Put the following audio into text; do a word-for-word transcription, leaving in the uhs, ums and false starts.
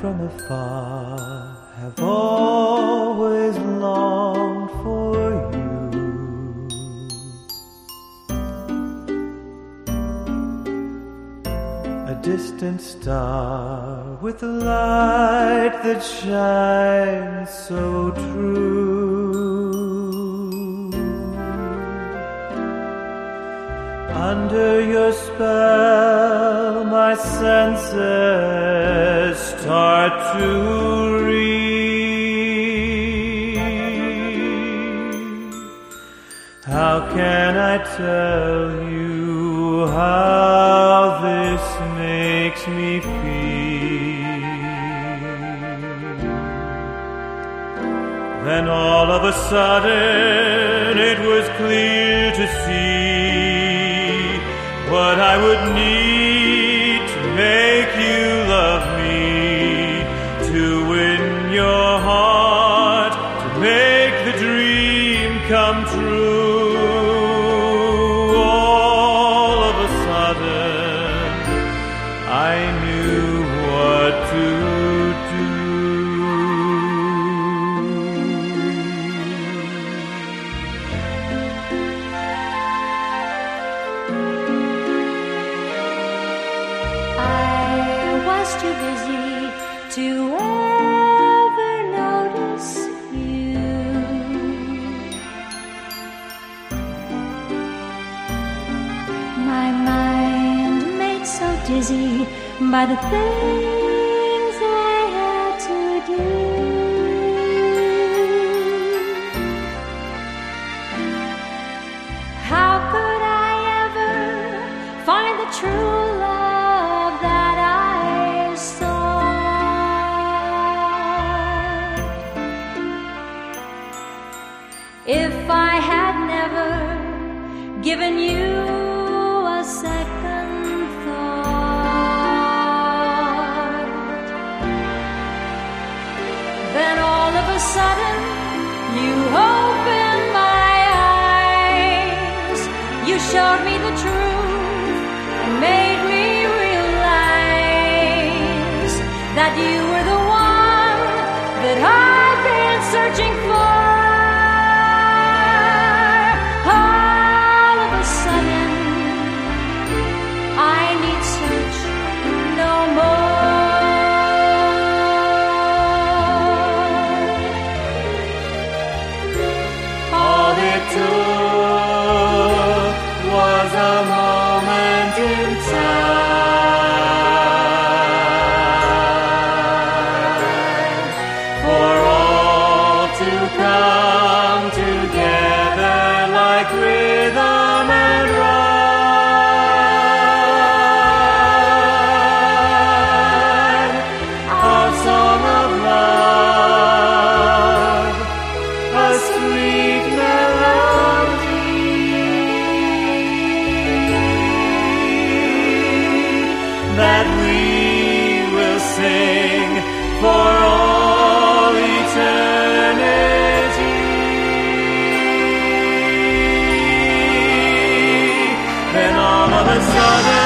from afar have always longed for you. A distant star with a light that shines so true. Under your spell, my senses start to read. How can I tell you how this makes me feel? Then all of a sudden it was clear to see what I would need to make you love me, to win your heart, to make the dream come true. All of a sudden, I knew what to do. Too busy to ever notice you. My mind made so dizzy by the things I had to do. How could I ever find the true love that I if I had never given you a second thought? Then all of a sudden you opened my eyes. You showed me the truth and made me realize that you were the one that I've been searching for. Was a moment in time for all to come together like rhythm and rhyme. A song of love, a sweet melody that we will sing for all eternity. Then all of a sudden